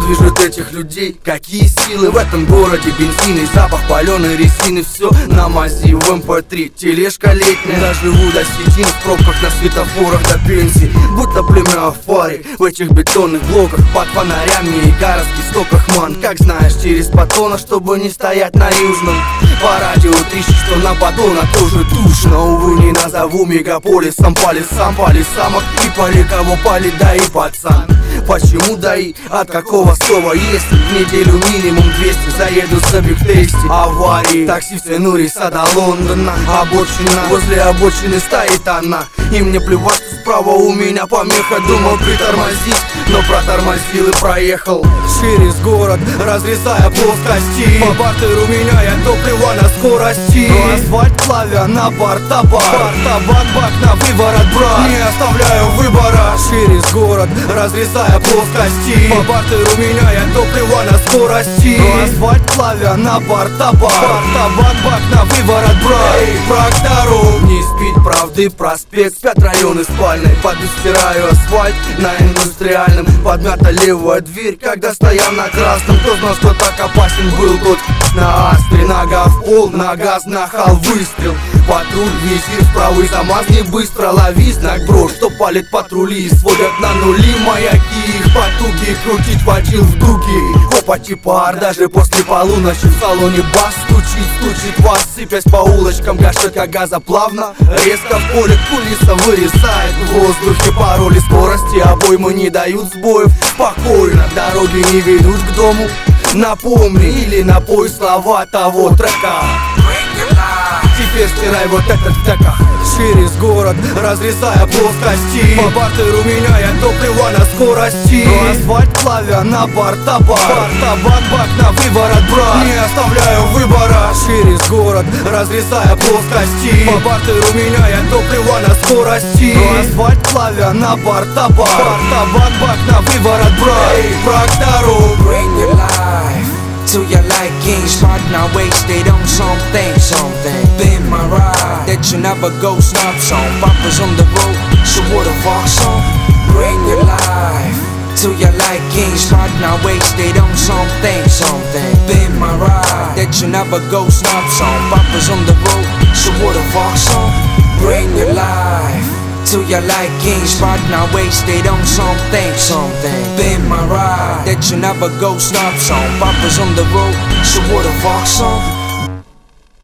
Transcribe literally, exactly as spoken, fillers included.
движет этих людей? Какие силы в этом городе? Бензин и запах паленой резины. Все на мази в эм пэ три. Тележка летняя, доживу до седин. В пробках на светофорах до пенсии. Будто племя афари в этих бетонных блоках. Под фонарями и городских стоках, ман. Как знаешь, через батона, чтобы не стоять на южном. По радио трещит, что на батона тоже душно. Увы, не назову мегаполисом. По лесам, по лесам, и поли кого пали, да и пацан. Почему даи? От какого слова? Если в неделю минимум двести заеду с объектести. Аварии, такси в цену рейса до Лондона. Обочина, возле обочины стоит она. И мне плевать, что справа у меня помеха. Думал притормозить, но протормозил и проехал через город, разрезая плоскости. По бартеру меняя топливо на скорости. Но асфальт плавя на бар-табак. Бар-табак, бак на выворот, брат. Не оставляю выбора. Через город, разрезая плоскости. По бартеру меняя топливо на скорости. Но асфальт плавя на бар-табак. Бар-табак, бак на выворот, брат. Эй, брак дорог, не спит правды проспект. Спят районы спальной, подстираю асфальт на индустриальном. Подмята левая дверь, когда стоял на красном. Кто знал, что так опасен был тот на астре. Нога в пол, на газ нахал, выстрел. Патруль, визир в правый замаз, не быстро лови знак, бро, что палит патрули и сводят на нули маяки. Их потуги, крутить водил в дуги. Копоть пар, даже после полуночи в салоне бас стучит, стучит вас, сыпясь по улочкам. Гашетка газа плавно, резко в поле кулиса вырезает в воздухе пароли скорости. Обоймы не дают сбоев, спокойно дороги не ведут к дому. Напомни или напой слова того трека. Теперь стирай вот этот в треках. Через город, разрезая плоскости. По бартеру меняя топливо на скорости. Но асфальт плавя на бар-табак. Бар-табак, бак на выворот, брат. Не оставляю выбора. Через город, разрезая плоскости. По бартеру меняя топливо на скорости. Но асфальт плавя на бар-табак. Бар-табак, бак на выворот, брат. Эй, брак дорог. Bring your life to your liking. Spot now wasted on something, something. Been my ride that you never go stop song. Papa's on the road, so what the fuck song? Bring your life to your liking. Spot now wasted on something, something. Been my ride that you never go stop song. Papa's on the road, so what the fuck song? Bring your life to your liking. Spot now wasted on something, something. Been my ride that you never go stop song. Papa's on the road, so what the fuck song?